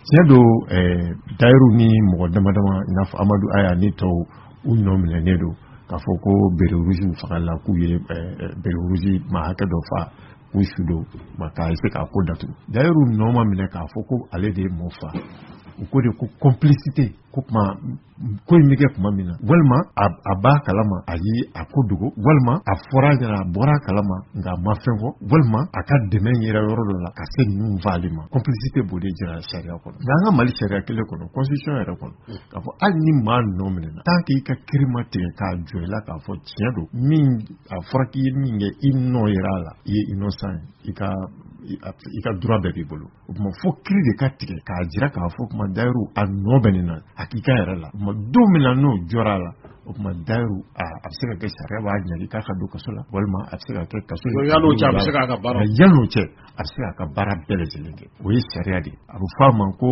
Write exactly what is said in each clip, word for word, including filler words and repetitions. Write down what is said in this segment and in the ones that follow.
tiɲɛ don Dayiru ni mɔgɔ dama dama i n'a fɔ Amadu Aya ni tɔw u nɔ minɛnen don k'a fɔ ko bere rouge fagali la k'u ye bere rouge maa hakɛ dɔ fa k'u su don k'a essayer k'a ko datugu. Dayiru nɔ ma minɛ k'a fɔ ko ale de ye mɔɔ fa u ko de ko complicité ko kuma ko in bɛ kɛ tuma min na walima a b'a kalama a ye a ko dogo walima a fɔra ɲɛna a bɔra a kalama nka a ma fɛn fɔ walima a ka dɛmɛ yɛrɛ yɔrɔ dɔ la ka se ninnu fali ma complicité b'o de jira sariya kɔnɔ nka an ka Mali sariya kelen kɔnɔ constitution yɛrɛ kɔnɔ k'a fɔ hali ni maa nɔ minɛna tant que i ka kiiri ma tigɛ k'a jɔ i la k'a fɔ tiɲɛ don min a fɔra k'i ye min kɛ i nɔ yera a la i ye innocent i ka i ka droit bɛɛ b'i bolo o tuma fo kiiri de ka tigɛ k'a jira k'a fɔ kuma Dayiru a nɔ bɛ nin na hakika yɛrɛ la o tuma don min na n'o jɔra a la o tuma Dayiru a bɛ se ka kɛ sariya b'a ɲagi k'a ka don kaso la walima a bɛ se ka kɛ kaso yan'o cɛ a bɛ se k'a ka baara yan'o cɛ a bɛ se k'a ka baara bɛɛ lajɛlen kɛ o ye sariya de a bɛ fɔ a ma ko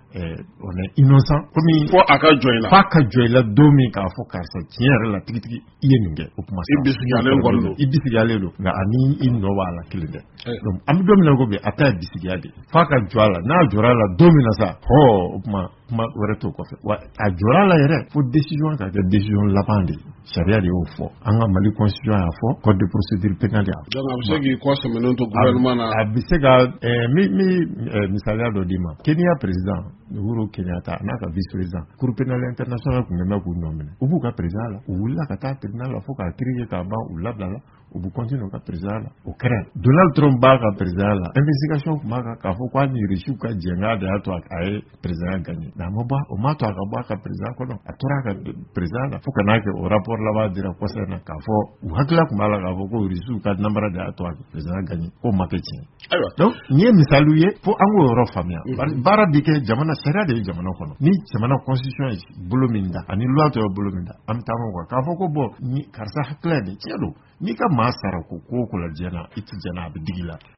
on est innocent comme fo a ka jɔ i la f'a ka jɔ i la don min k'a fɔ karisa tiɲɛ yɛrɛ la tigitigi i ye nin kɛ o kuma i bisigiyalen kɔni don i bisigiyalen don nka ani i nɔ b'a la kelen dɛ donc an bɛ don min na ko bi a ta ye bisigiya de f'a ka jɔ a la n'a jɔra a la don min na sa hɔ o kuma kuma wɛrɛ t'o kɔfɛ wa a jɔra a la yɛrɛ fo décision ka kɛ décision laban de ye sariya de y'o fɔ an ka Mali constitution y'a fɔ code de procédure pénale y'a fɔ donc a bɛ se k'i kɔ sɛmɛnen to gouvernement na a bɛ se ka mi mi misaliya dɔ d'i ma Kenya président Uhuru Kenyatta n'a ka vice président cour pénale internationale tun bɛ k'u nɔ minɛ u b'u ka président la u wulila ka taa tribunal la fo k'a kiiri kɛ k'a ban u labila la u bɛ continuer u ka président la o kɛra Donald Trump b'a ka président la investigation tun b'a kan k'a fɔ k'a ni reçu ka jɛn de y'a to a ye président gagné nka a ma bɔ o ma to a ka bɔ a ka président kɔnɔ a tora a ka président la fo ka n'a kɛ o rapport laban dira conseil na k'a fɔ u hakilila tun b'a la k'a fɔ ko reçu ka namara de y'a to a ka président gagné k'o ma kɛ tiɲɛ ayiwa donc nin ye misaliw ye fo an k'o yɔrɔ faamuya baara bɛ kɛ jamana sariya de ye jamana kɔnɔ ni jamana constitution ye bolo min da ani loi tɔ ye bolo min da an bɛ taa ɲɔgɔn kan k'a fɔ ko bɔn ni karisa hakilila ye nin tiɲɛ don n'i ka maa sara ko ko ko la diɲɛ na i tɛ diɲɛ na a bɛ digi la